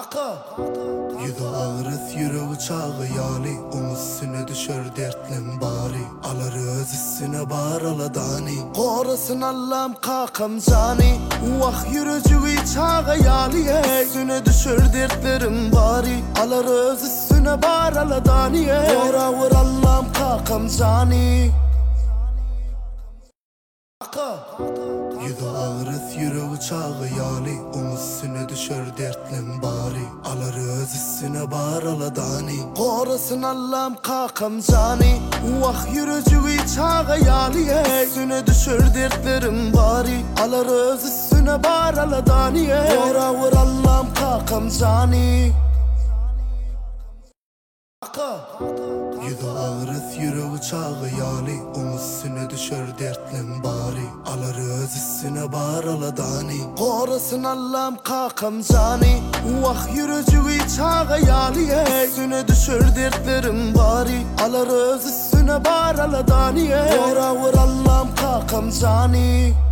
Yüzü ağrıs yüreği çağı yali, üstüne düşer dertlim bari. Alar öz üstüne bağraladani, korasın Allah'ım kakam cani. Vah yürücüğü çağı yali, üstüne düşer dertlerim bari. Alar öz üstüne bağraladani, kora vur Allah'ım kakam cani. Yüzü ağrıs yüreği çağı yali, üstüne düşer dertlim bari. Alar öz üstüne bağraladani, korasın Allah'ım kakam cani. Vah yürücüğü çağı yali, üstüne düşer dertlerim bari. Alar öz üstüne bağraladani, kora vur Allah'ım kakam cani. Yüzü ağrıs yüreği çağı yali, üstüne düşer dertlim bari. Alar öz üstüne bağraladani, korasın Allah'ım kakam cani. Vah yürücüğü çağı yali, üstüne düşer dertlerim bari. Alar öz üstüne bağraladani, kora vur Allah'ım kakam cani.